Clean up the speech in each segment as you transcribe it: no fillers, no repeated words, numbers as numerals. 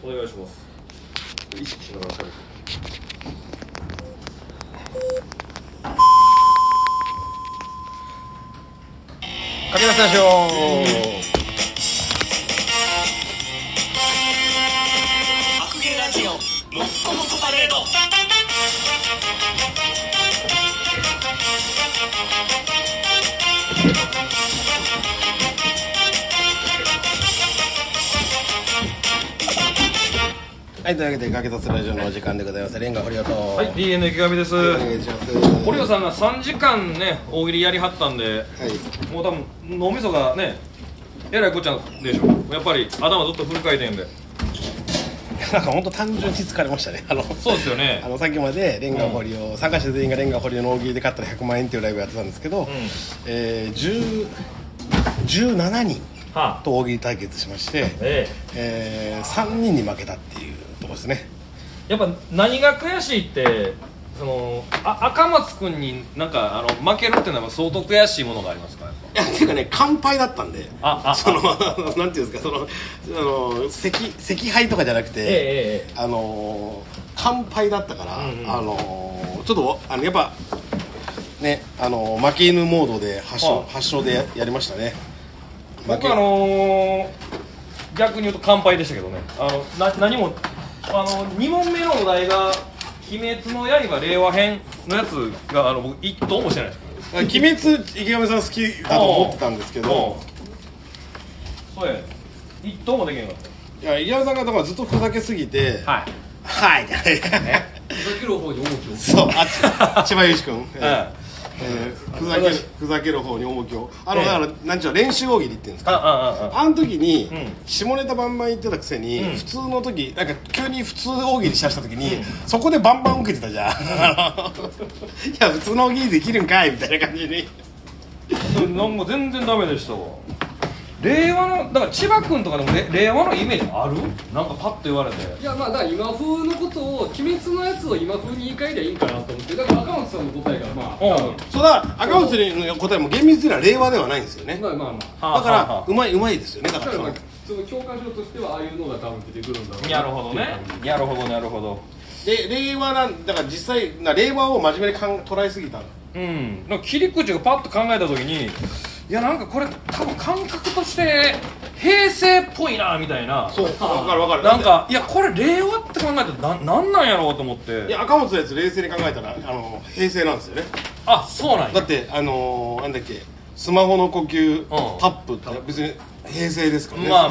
お願いします。意識しながら食べて。 かけ出しましょう。 白芸ラジオもっこもこパレード。 はい、というわけでかけ出すラジオのお時間でございます。レンガ堀尾と、 はい、DNA 池上です。 お願いします。 堀尾さんが3時間ね大喜利やりはったんで、 はい、 もう多分脳みそがねえらいこっちゃでしょ。やっぱり頭ずっとフル回転で。 なんか本当単純に疲れましたね。 そうですよね。 さっきまでレンガ堀尾、参加者全員がレンガ堀尾の大喜利で勝ったら100万円っていうライブやってたんですけど、17人と大喜利対決しまして、3人に負けたっていうところですね。 やっぱ何が悔しいって赤松君になんか負けるっていうのは相当悔しいものがありますか？ いや、っていうかね、完敗だったんで、なんていうんですか、惜敗とかじゃなくて、完敗だったから、ちょっとやっぱね、負け犬モードで発症でやりましたね。 僕逆に言うと完敗でしたけどね。何も2問目のお題が鬼滅の刃令和編のやつが僕一答もしてないです。 鬼滅池上さん好きだと思ってたんですけど、 そうや、一答もできなかった。 いや、池上さんがだからずっとふざけすぎて、はいじゃないふざける方に重きを。 そう、千葉雄志君、ふざける方に重きを。だから何ちゅうの、練習大喜利っていうんですか。あの時に下ネタバンバン言ってたくせに、普通の時なんか急に普通大喜利しだした時に、そこでバンバン受けてたじゃん。いや、普通の大喜利できるんかいみたいな感じに。 なんか全然ダメでしたわ。令和のだから千葉君とかでも令和のイメージある？なんかパッと言われて。 いや、まあだから今風のことを鬼滅のやつを今風に言い換えりゃいいんかなと思って、だから赤松さんの答えがまあそうだ、赤松の答えも厳密には令和ではないんですよね。 まあだからうまいですよね。だからその教科書としてはああいうのが多分出てくるんだろうな。 なるほどね。なるほどなるほど。 で、令和なんだから実際令和を真面目に捉えすぎた。 なんか切り口がパッと考えた時に、いやなんかこれ多分感覚として平成っぽいなみたいな。 そう、分かる。 なんかいやこれ令和って考えたらなんなんやろうと思って。 いや、赤松のやつ冷静に考えたら平成なんですよね。 あ、そうなんや。 だってなんだっけ、スマホの呼吸タップって別に平成ですからね。 まあ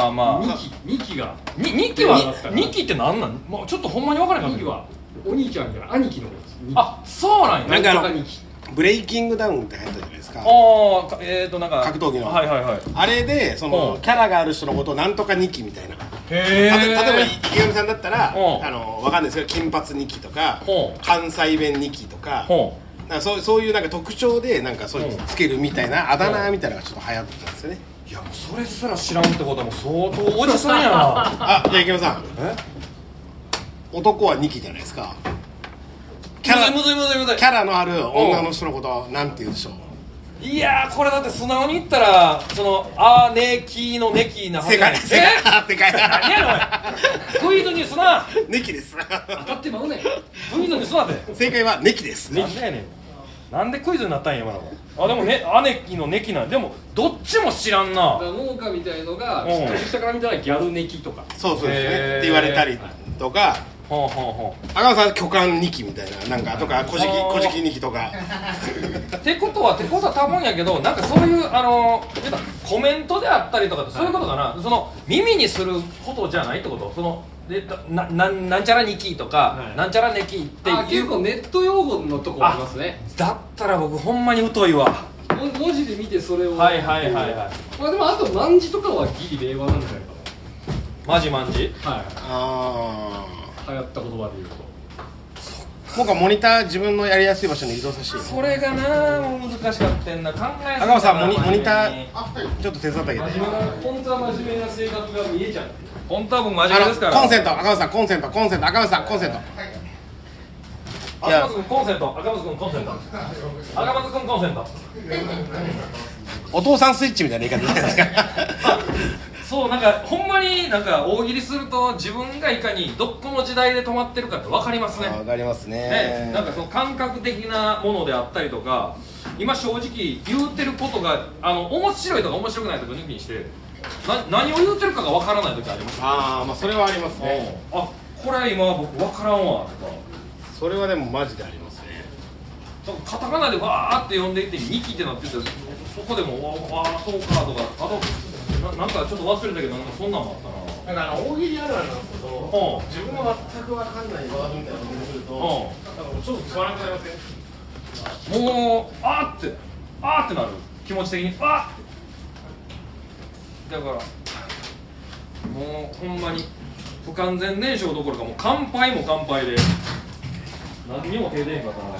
2期は 2期ってなんなん？もうちょっとほんまに分からない。 2期はお兄ちゃんから兄貴の方です。 あ、そうなんや。 なんかブレイキングダウンって流行ったじゃないですか。 なんか格闘技の。 はい。 あれでキャラがある人のことをなんとか2期みたいな。例えば池上さんだったらわかんないですけど、金髪2期とか関西弁2期とか、なんかそういうなんか特徴でなんかそういうつけるみたいなあだ名みたいなのがちょっと流行ってたんですよね。 いやもうそれすら知らんってことはもう相当おじさんやな。 じゃあ池上さん、男は2期じゃないですか。キャラのある女の人のことなんて言うでしょう。 いやー、これだって素直に言ったらあーねきのねきなはずやねん。 正解何やろおい。クイズにすな。 ネキです。 当たってまうねん。 クイズにすなって。 正解はネキです。 なんでやねん。なんでクイズになったんや今の。でもね、姉貴のネキなんでもどっちも知らんな。 農家みたいのが下から見たらギャルネキとか。 そうですね。って言われたりとか。赤野さん巨漢2期みたいな、なんかとか古事記2期とか。 ってことは多分やけど、なんかそういうコメントであったりとかってそういうことかな。耳にすることじゃないってこと。なんちゃら2期とか、なんちゃらネキっていう結構ネット用語のとこありますね。 だったら僕ほんまに疎いわ。 文字で見てそれを。 はい。 まあでもあと万字とかはギリ令和なんじゃないかな。マジ万字。 流行った言葉で言うと、 僕はモニター自分のやりやすい場所に移動させて。 それがなもう難しかったんだ。考え赤尾さんモニターちょっと手伝ってあげて。 本当は真面目な性格が見えちゃう。 本当は僕真面目ですから。 コンセント赤尾さんコンセント赤尾さんコンセント。 赤松君コンセント。赤松君コンセント。赤松君コンセント。 お父さんスイッチみたいな言い方じゃないですか。 そうなんかほんまになんか大喜利すると自分がいかにどこの時代で止まってるかって分かりますね。 分かりますね。 ね、なんかその感覚的なものであったりとか、今正直言うてることが面白いとか面白くないとか抜きにして何を言うてるかが分からない時あります。 ああ、まあそれはありますね。 あ、これ今僕分からんわとか。 それはでもマジでありますね。 カタカナでわーって読んでいって2期ってなってて、そこでもわーそうかとか、あとなんかちょっと忘れたけど、なんかそんなんもあったな。 なんか大喜利あるあるなんですけど、自分が全く分かんないワードみたいなのが出てくると、なんかちょっとつまらなくなりません？ もうあーってなる、気持ち的にあーだからもうほんまに不完全燃焼どころかもう乾杯も乾杯で何にも手出へんかったな。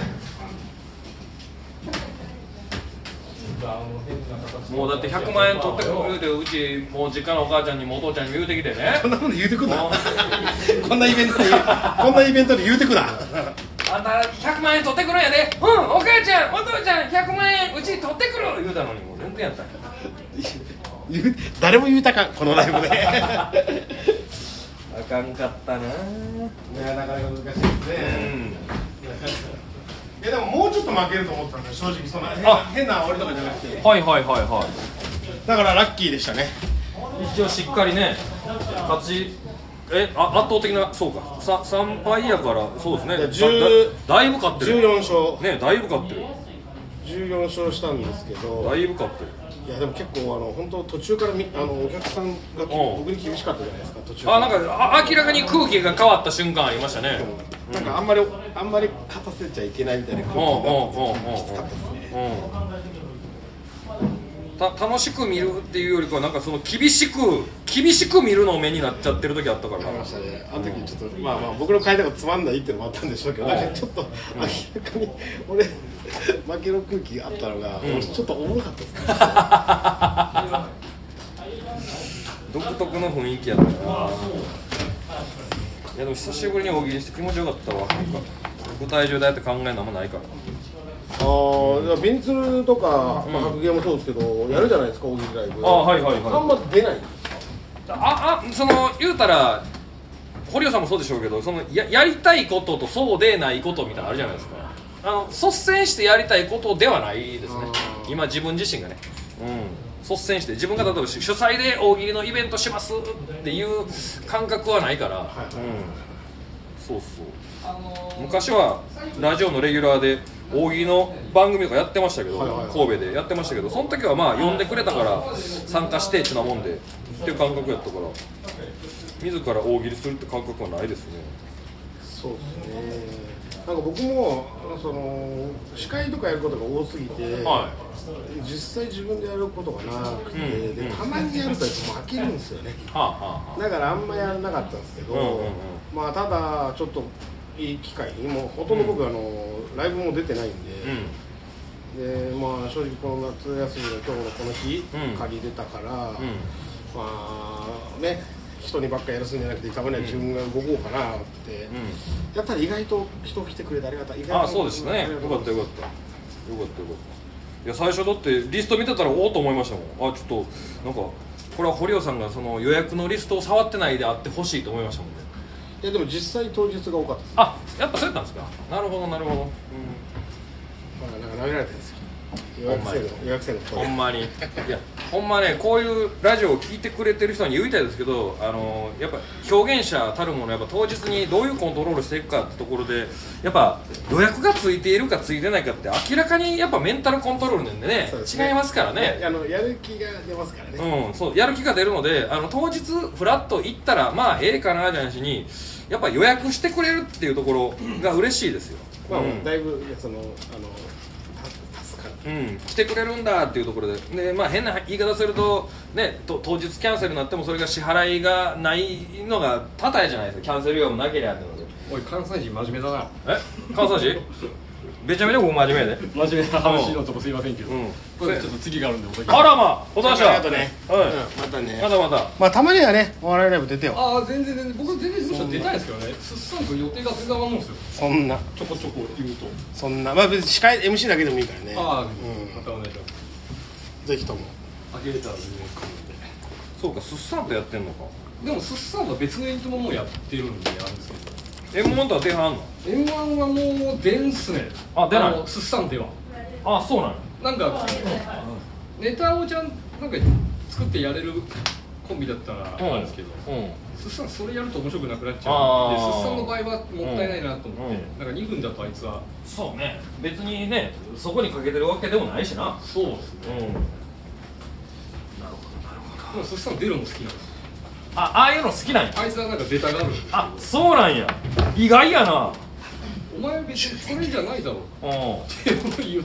もうだって100万円取ってくるってうちもう実家のお母ちゃんにもお父ちゃんにも言うてきてね。 そんなこと言うてくなこんなイベントで言うてくなあんた100万円取ってくるんやで、うん、お母ちゃんお父ちゃん100万円うち取ってくる言うたのにもう全然やったんや。 誰も言うたかこのライブであかんかったな。 いや、なかなか難しいですね。いやでももうちょっと負けると思ったんだよ、正直。そんな変な煽りとかじゃなくて。 はいはいはいはい。 だからラッキーでしたね。 一応しっかりね勝ち圧倒的な、そうか3敗やからそうですね。だいぶ勝ってる。 14勝ね、だいぶ勝ってる。 14勝したんですけど、 だいぶ勝ってる。 いやでも結構本当途中からお客さんが僕に厳しかったじゃないですか。途中なんか明らかに空気が変わった瞬間ありましたね。 なんかあんまり勝たせちゃいけないみたいな空気になってきつかったですね。 楽しく見るっていうよりかはなんかその厳しく見るの目になっちゃってる時あったからな。 ありましたね。あの時ちょっとまあ僕の回答がつまんないっていうのもあったんでしょうけど、なんかちょっと明らかに俺負けの空気があったのが、ちょっとおもろかったですね。 独特の雰囲気やったな。いやでも久しぶりに大喜利して気持ちよかったわ。なんか舞台上でやって考えるのもないから。 ビンツルとか、白芸もそうですけど、やるじゃないですか、大喜利ライブ。 はいはいはい。 あんま出ない。 その言うたら堀尾さんもそうでしょうけど、その やりたいこととそうでないことみたいなのあるじゃないですか。率先してやりたいことではないですね。今自分自身がね、率先して自分が例えば主催で大喜利のイベントしますっていう感覚はないから、そうそう昔はラジオのレギュラーで大喜利の番組とかやってましたけど、神戸でやってましたけど、その時はまあ呼んでくれたから参加してってなもんでっていう感覚やったから、自ら大喜利するって感覚はないですね。 そうですね。なんか僕も司会とかやることが多すぎて、実際自分でやることがなくて、でたまにやると負けるんですよね。だからあんまやらなかったんですけど、まあただちょっといい機会に、もうほとんど僕ライブも出てないんで、でまあ正直この夏休みの今日のこの日借りれたから、まあね、人にばっかやらすんじゃなくてたまには自分が動こうかなって、やったら意外と人来てくれてありがたい。 そうですね。よかった。いや最初だってリスト見てたらおおと思いましたもん。ちょっとなんかこれは堀尾さんがその予約のリストを触ってないであってほしいと思いましたもんね。 いやでも実際当日が多かったです。 やっぱそうやったんですか。なるほど。 なんか投げられてるんですよ。予約制のほんまに。いやほんまね、こういうラジオを聞いてくれてる人に言いたいですけど、やっぱ表現者たるものやっぱ当日にどういうコントロールしていくかってところで、やっぱ予約がついているかついてないかって明らかにやっぱメンタルコントロールなんでね、違いますからね。 やる気が出ますからね。 そうやる気が出るので、当日フラッと行ったらまあええかなじゃなしに、やっぱ予約してくれるっていうところが嬉しいですよ。 だいぶ来てくれるんだっていうところで、まあ変な言い方するとね、当日キャンセルになってもそれが支払いがないのがたたえじゃないですか。キャンセル料もなければってので。 おい、関西人真面目だな。 関西人めちゃめちゃ僕真面目で真面目な話のとこすいませんけど、これちょっと次があるんで。 あらま、お願いします。 あとね、またね、まあたまにはね、お笑いライブ出てよ。 全然僕全然事務所出たいですけどね。すっさんく予定が全然合わんもんですよ。 そんなちょこちょこ言うと、 そんなまあ別に司会 MC だけでもいいからね。 またお願いします。 ぜひともあげれたら全然来るんで。 そうか、スッサンとやってんのか。 でもスッサンは別のユニットももうやってるんであるんですけど、 M1 とは出はんの？ M1 はもう出んすね。 あ、出ない。 スッサンではあ、そうなの。 なんかネタをちゃんなんか作ってやれるコンビだったらあるんですけど、スッサンそれやると面白くなくなっちゃうんで、スッサンの場合はもったいないなと思って、なんか2分だとあいつはそうね、別にねそこにかけてるわけでもないしな。 そうですね、 なるほどなるほど。 でもスッサン出るの好きなんですよ。 ああいうの好きなんや。 あいつはなんか出たがる。 あ、そうなんや。意外やな。 お前別にそれじゃないだろって言って、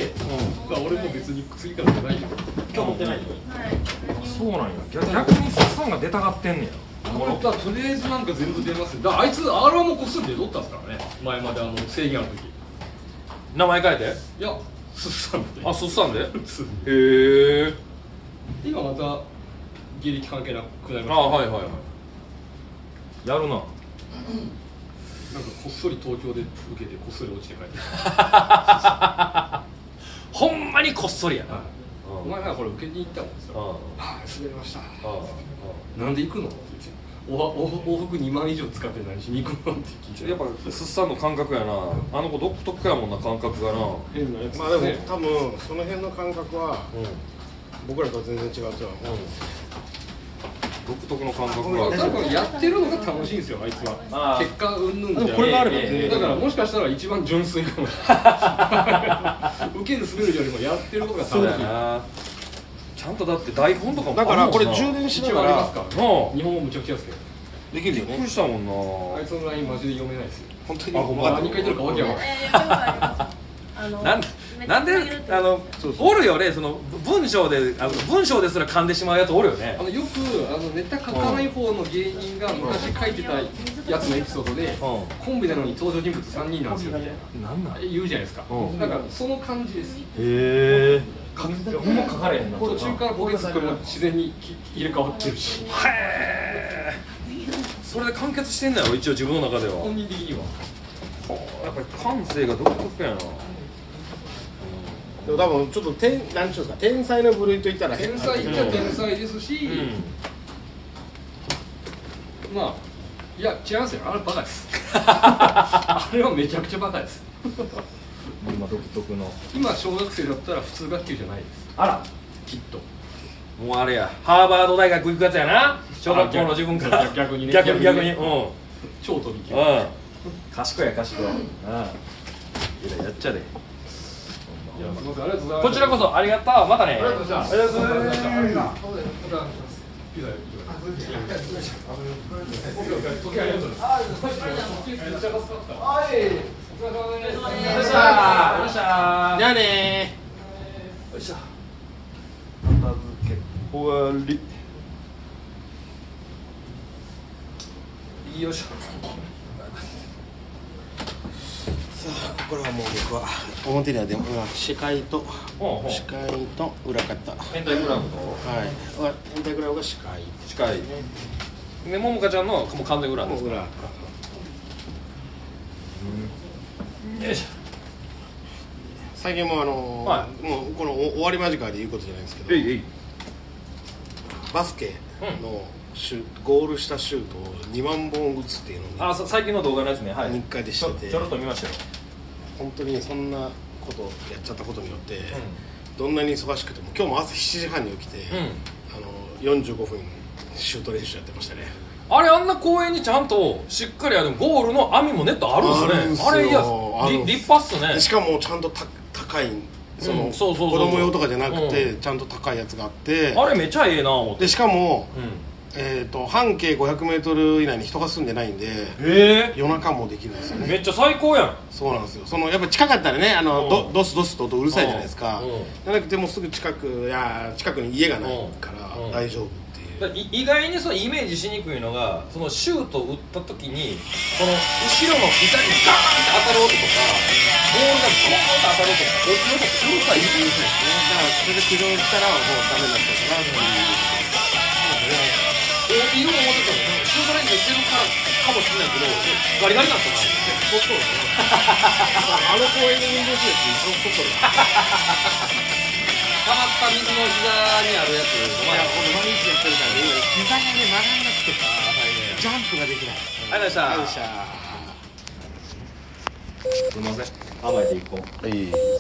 俺も別に次からじゃないよ。 今日持ってない？そうなんや。逆にスッサンが出たがってんねや。 とりあえずなんか全部出ますよ。だからあいつ R1 もこっそり出とったんですからね、前まで制限ある時。 名前変えて？ いや、スッサンで。 あ、スッサンで？へえ。 今また芸歴関係なくなりました。 あ、はいはいはい。やるな。 なんかこっそり東京で受けてこっそり落ちて帰ってほんまにこっそりやな。 お前がこれ受けに行ったもんですよ。はい、滑りました。なんで行くのって言って、往復2万以上使って何しに行くのって聞いて、 やっぱスッサンの感覚やな。あの子独特やもんな、感覚がな。 変なやつ。 まあでも多分その辺の感覚は僕らとは全然違うとは思う。 独特の感覚が。 多分やってるのが楽しいんですよ、あいつは。結果うんぬんじゃない。 これがあればだからもしかしたら一番純粋かもしれない。受ける滑るよりもやってることが楽しい。 そうやな。ちゃんとだって台本とかもだからこれ充電しながらありますからね。日本語むちゃくちゃですけどできるよね。 びっくりしたもんな。 あいつの LINE マジで読めないですよ。 本当に。 何書いてるかわけわかんない。 なんでおるよね、その文章ですら噛んでしまうやつおるよね。 よくネタ書かない方の芸人が昔書いてたやつのエピソードで、コンビなのに登場人物3人なんですよみたいな言うじゃないですか。だからその感じです。 へえ。ほんま書かれへんな。 途中からボケツッコミも自然に入れ替わってるし。 へえ。それで完結してんだよ、一応自分の中では。 本人的にはやっぱり感性が独特やな。 でも多分ちょっとなんていうんですか、天才の部類といったら天才っちゃ天才ですし、まあいや違うんですよ、あれバカですあれはめちゃくちゃバカです。 今独特の。 今小学生だったら普通学級じゃないです。 あら、 きっともうあれや、ハーバード大学行くやつやな。小学校の自分から逆にね。 逆に超飛び級。 賢いや賢い。やっちゃで。 すみません、ありがとうございます。 こちらこそありがとう。またね。 ありがとうございます。ありがとうございました。ピザ。 じゃあねよいしょ。片付け終わり。よいしょ。 さあ、これはもう僕は表にはでも司会と裏方。 ペンタグラムと。 はい。ペンタグラムが司会。 司会。で、ももかちゃんのもう完全裏ですか。 裏。 よいしょ。 最近ももうこの終わり間近で言うことじゃないんですけど、バスケのゴールしたシュートを2万本打つっていうのを最近の動画のやつね。はい。 日課でしてて、 ちょろっと見ましたよ。 本当にそんなことをやっちゃったことによって、どんなに忙しくても今日も朝7時半に起きて、45分シュート練習やってましたね。 あれ、あんな公園にちゃんとしっかりゴールの網もネットあるんですね。あれ、いや立派っすね。 しかもちゃんと高い、子供用とかじゃなくてちゃんと高いやつがあって、 あれめちゃええな思って。 でしかも半径 500m 以内に人が住んでないんで、夜中もできるんですよね。 めっちゃ最高やん。 そうなんですよ。やっぱ近かったらね、ドスドスと音うるさいじゃないですか。じゃなくてもうすぐ近くに家がないから大丈夫っていう。 意外にそのイメージしにくいのが、そのシュートを打った時にこの後ろの板にガーンって当たる音とか、ボールがゴーンって当たる音とか、そういう音するからいいですね。 だからそれで苦情したらもうダメになっちゃうからいる思ってたのシュート練習してるからかもしれないけど、ガリガリになったな。 そうですね。公園で運動してるやつ一番太っとる。 溜まった水の膝にあるやついや俺毎日やってるからね膝がね曲がんなくてジャンプができない。 ありがとうございました。すみません甘えていこう。 いい